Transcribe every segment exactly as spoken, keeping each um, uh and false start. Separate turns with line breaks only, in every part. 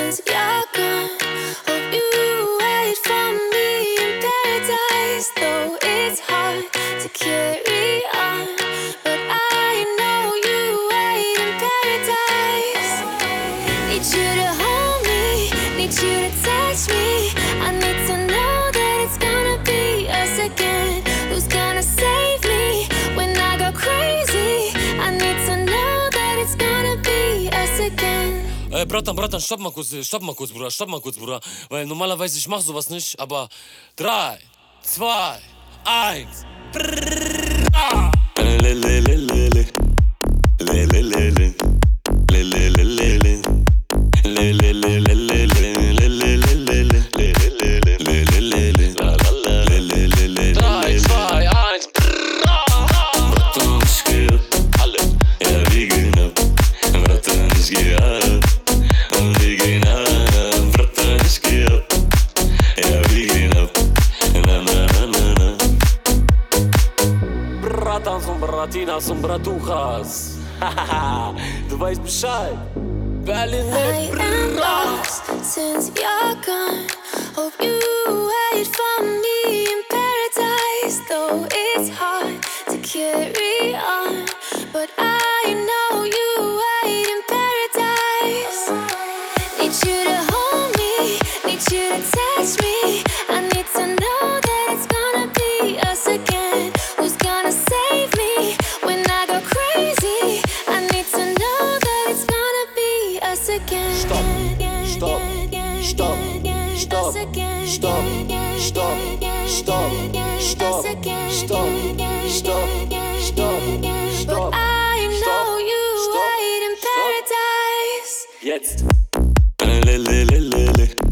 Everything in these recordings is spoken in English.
since you're gone. Hope you wait for me in paradise. Though it's hard to carry on, but I know you wait in paradise. Need you to hold me, need you to touch me. I need to know that it's gonna be us again. Who's gonna save me when I go crazy? I need to know that it's gonna be us again.
Ey, Bratan, Bratan, stopp mal kurz, stopp mal kurz, Bruder, stopp mal kurz, Bruder. Weil normalerweise, ich mach sowas nicht, aber drei, zwei, eins. Bratinas und Bratuchas. Hahaha, du weißt Bescheid. Berlin
I am lost since you're gone. Hope you wait for me in paradise. Though it's hard to carry on, but I know you wait in paradise. Need you to hold me, need you to touch me. I need to know that it's gonna be us again. Who's gonna save me when I go crazy? I need to know that it's gonna be us again.
Stop, stop, stop, stop, stop, stop, stop, stop, stop, stop, stop,
But I know you wait in paradise.
Jetzt.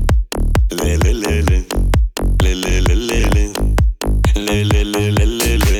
Le le le le le le le le le le le le le le